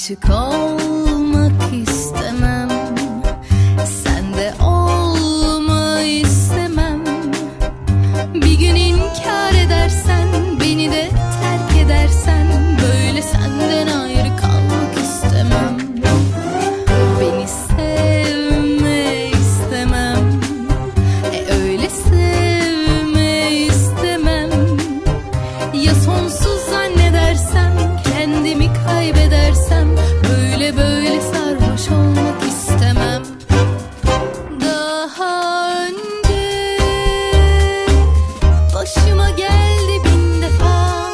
Aşık olmak istemem, sende olma istemem. Bir gün inkar edersen, beni de terk edersen, böyle senden ayrı kalmak istemem. Beni sevme istemem, öyle sevme istemem. Ya sonsuz zannedersem, kendimi kaybedersem, böyle böyle sarhoş olmak istemem. Daha önce başıma geldi bin defa.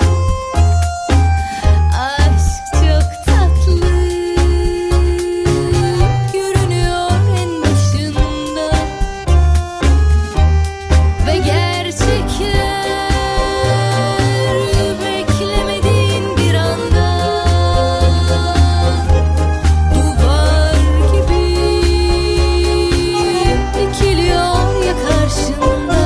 Aşk çok tatlı görünüyor en başında ve gerçekler beklemediğin bir anda duvar gibi dikiliyor ya karşında.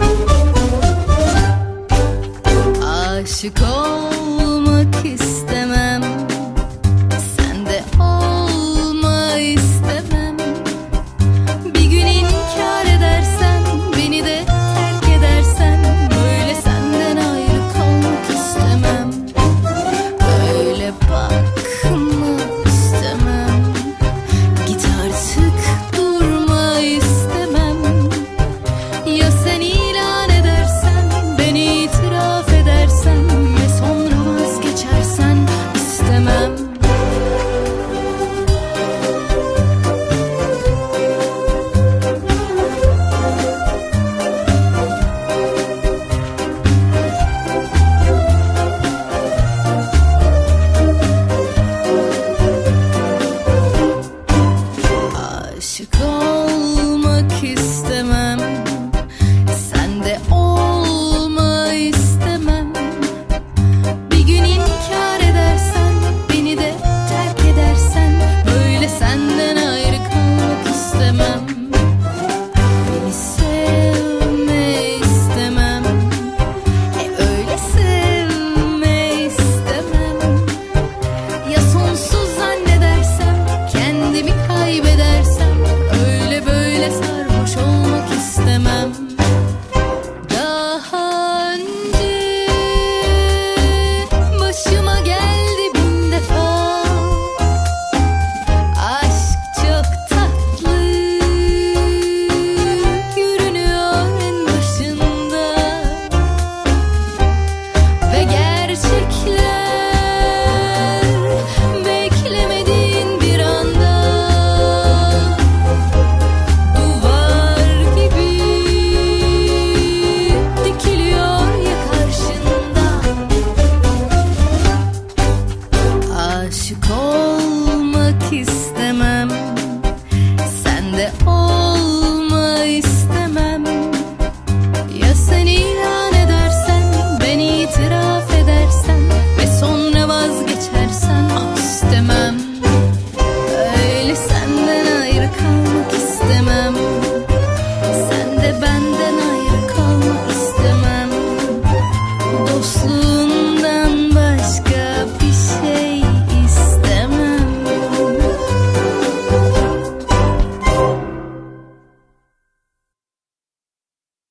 Aşık olmak istemem, sende olma istemem. Bir gün inkar edersen, beni de terk edersen, böyle senden ayrı kalmak istemem. Öyle bakma istemem, git artık durma istemem. Ya sen ilan edersen, ben itiraf edersem ve sonra vazgeçersen istemem. Aşık olmak istemem, sende olma istemem. Bir gün inkar edersen, beni de terk edersen, böyle senden ayrı kalmak istemem. Beni sevme istemem, öyle sevme istemem. Ya sonsuz zannedersem, kendimi kaybedersem, öyle böyle sarhoş olmak istemem. Daha önce başıma geldi bin defa. Aşk çok tatlı görünüyor en başında ve gerçekler beklemediğin bir anda duvar gibi dikiliyor ya karşında. Aşık olmak istemem, sende olma istemem. Ya sen ilan edersen, ben itiraf edersem ve sonra vazgeçersen istemem. Öyle senden ayrı kalmak istemem, sen de benden ayrı kalmak istemem. Dostluğu